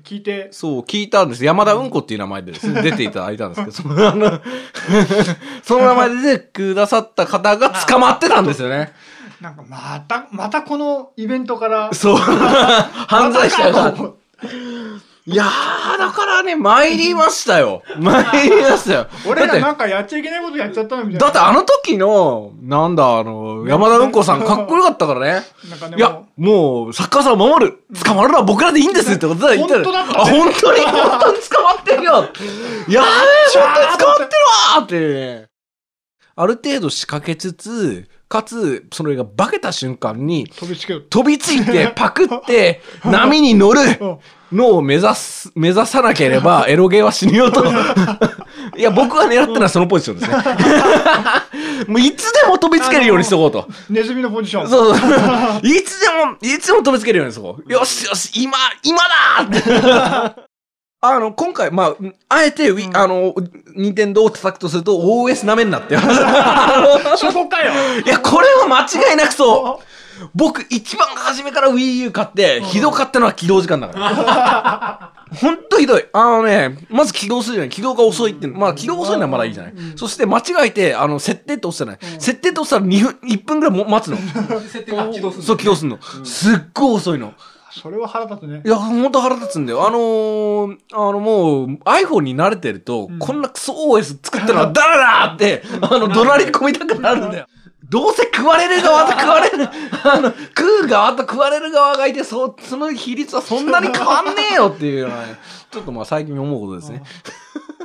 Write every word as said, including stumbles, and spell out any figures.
聞いて。 そう、聞いたんです。山田うんこっていう名前でですね、出ていただいたんですけど、その、あの、その名前で出てくださった方が捕まってたんですよね。 なんかまた、またこのイベントから。 そう。犯罪者が。いやー、だからね、参りましたよ。参りましたよ。 俺らなんかやっちゃいけないことやっちゃったのみたいな。 だってあの時の、なんだ、あの、山田うんこさんかっこよかったからね。なんかねいや、もう、作家さんを守る。捕まるのは僕らでいいんですってことだ言ってる。 本当だった、 ね。あ、本当に本当に捕まってるよ。やべえ、本当に捕まってるわーってね。ある程度仕掛けつつ、かつ、それが化けた瞬間に、 飛びつける。 飛びついて、パクって、波に乗るのを目指す、目指さなければ、エロゲーは死ぬよと。いや、僕が狙ったのはそのポジションですね。もういつでも飛びつけるようにしとこうと。 ネズミのポジション。 そうそう。いつでも、いつでも飛びつけるようにしとこう。よしよし、今、今だーってあの、今回、まあ、あえて、うん、あの、任天堂を叩くとすると オーエス なめんなって話。 そこかよ。 いや、これは間違いなくそう。僕、一番初めから Wii U 買って、ひどかったのは起動時間だから。ほんとひどい。あのね、まず起動するじゃない。起動が遅いって。まあ、起動遅いのはまだいいじゃない。うん、そして間違えて、あの、設定って押したない。うん、設定って押したらにふん、いっぷんぐらいも待つの。 設定が起動するの。 そう、起動するの。うん、すっごい遅いの。 それは腹立つね。 いや、ほんと腹立つんだよ。あのー、あのもう、iPhone に慣れてると、うん、こんなクソ オーエス 作ったのは誰だって、あの、怒鳴り込みたくなるんだよ。どうせ食われる側と食われる、あの、食う側と食われる側がいて、そ、その比率はそんなに変わんねえよっていうようなね、ちょっとまあ最近思うことですね。